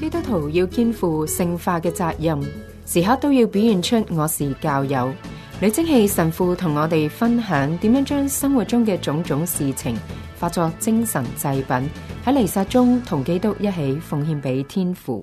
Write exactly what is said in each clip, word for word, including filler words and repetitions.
基督徒要肩負聖化嘅責任，時刻都要表現出我是教友。李貞器神父同我哋分享點樣將生活中嘅種種事情化作精神祭品，喺彌撒中同基督一起奉獻俾天父。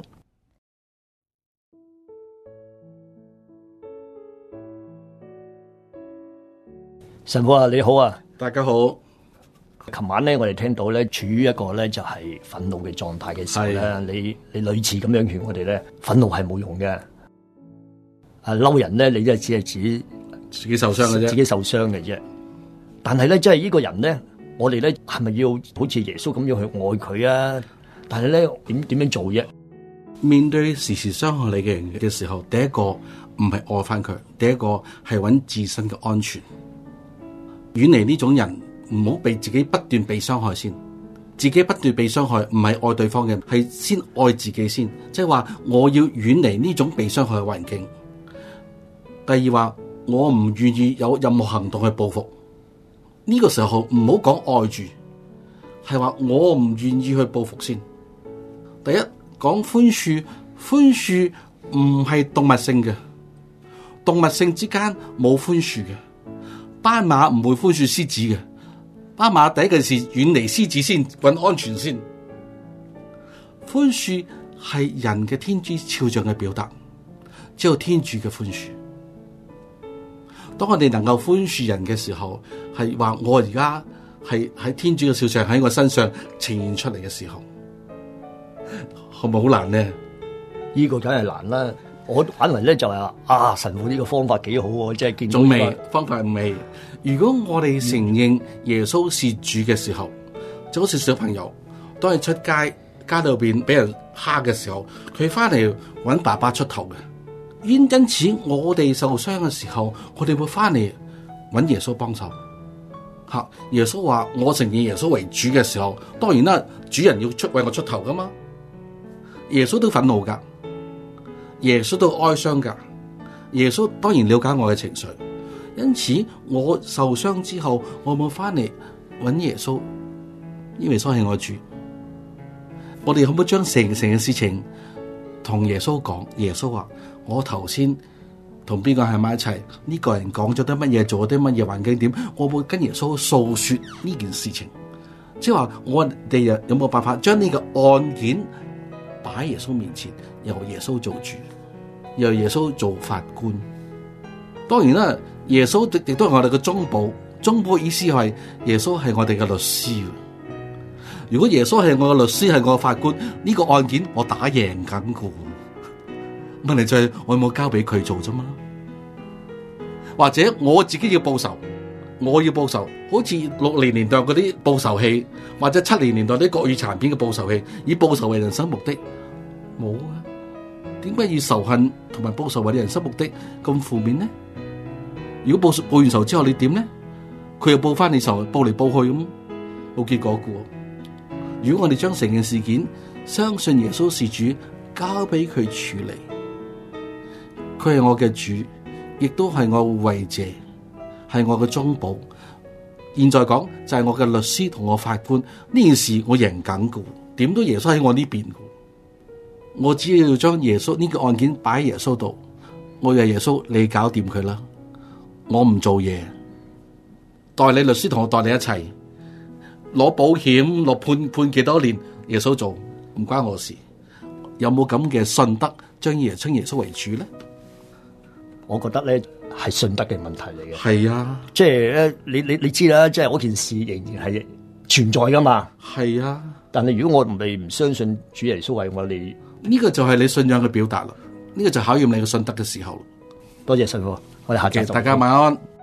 神父啊，你好啊， 大家好。 琴晚咧，我哋聽到咧，處於一個咧就係憤怒嘅狀態嘅時候咧，你你類似咁樣勸我哋咧，憤怒係冇用嘅。啊，嬲人咧，你即係只係指自己受傷嘅啫， 自己受傷嘅啫。但係咧，即係呢個人咧，我哋咧係咪要好似耶穌咁樣去愛佢啊？但係咧，點點樣做啫？ 面對時時傷害你嘅人嘅時候，第一個唔係愛翻佢，第一個係揾自身嘅安全，遠離呢種人，唔好被自己不斷被傷害先。自己不斷被傷害，唔係愛對方嘅，係先愛自己先。即係話我要遠離呢種被傷害嘅環境。第二話，我唔願意有任何行動去報復。呢個時候唔好講愛住，係話我唔願意去報復先。第一，講寬恕，寬恕唔係動物性嘅，動物性之間冇寬恕嘅。斑馬唔會寬恕獅子嘅，斑馬第一件事遠離獅子先，搵安全先。寬恕係人嘅天主肖像嘅表達，只有天主嘅寬恕。當我哋能夠寬恕人嘅時候，係話我而家係喺天主嘅肖像喺我身上呈現出嚟嘅時候，係咪好難呢？ 呢個梗係難啦。我反為咧就係話啊，神父呢個方法幾好喎，即係見到仲未方法未。如果我哋承認耶穌是主嘅時候，就好似小朋友當係出街街裏邊俾人蝦嘅時候，佢翻嚟揾爸爸出頭嘅。因因此我哋受傷嘅時候，我哋會翻嚟揾耶穌幫手。吓，耶穌話我承認耶穌為主嘅時候，當然啦，主人要出為我出頭噶嘛。耶穌都憤怒噶，耶穌都哀傷噶，耶穌當然了解我嘅情緒。因此我受傷之後，我冇翻嚟揾耶穌，因為耶穌係我主。我哋可唔可以將成成嘅事情同耶穌講？耶穌話我頭先同邊個喺埋一齊，呢個人講咗啲乜嘢，做咗啲乜嘢，環境點，我會跟耶穌訴說呢件事情。即係話我哋有冇辦法將呢個案件擺喺耶穌面前，由耶穌做主，由耶穌做法官。當然啦，耶穌亦都係我哋嘅中保。中保意思係耶穌係我哋嘅律師。如果耶穌係我嘅律師，係我嘅法官，呢個案件我打贏緊嘅。問題就係我有冇交俾佢做啫嘛？或者我自己要報仇，我要報仇，好似六零年代嗰啲報仇戲，或者七零年代啲國語殘片嘅報仇戲，以報仇為人生目的，冇啊？點解以仇恨同埋報仇為人生目的咁負面呢？如果報報完仇之後你點呢？佢又報翻你仇，報嚟報去咁，冇結果嘅。如果我哋將成件事件相信耶穌是主，交俾佢處理，佢係我嘅主，亦都係我慰藉，係我嘅中保。現在講就係我嘅律師同我法官，呢件事我贏緊嘅，點都耶穌喺我呢邊嘅。我只要將耶穌呢個案件擺喺耶穌度，我話耶穌你搞掂佢啦，我唔做嘢，代理律師同我代理一齊攞保險，攞判判幾多年，耶穌做，唔關我事。有冇咁嘅信德將耶稱耶穌為主咧？ 我覺得咧係信德嘅問題嚟嘅。 係啊， 即係咧，你你你知啦，即係嗰件事仍然係存在噶嘛。 係啊， 但係如果我哋唔相信主耶穌為我哋， 呢個就係你信仰嘅表達啦。呢個就考驗你嘅信德嘅時候。 多謝神父，我哋下集再見。 大家晚安。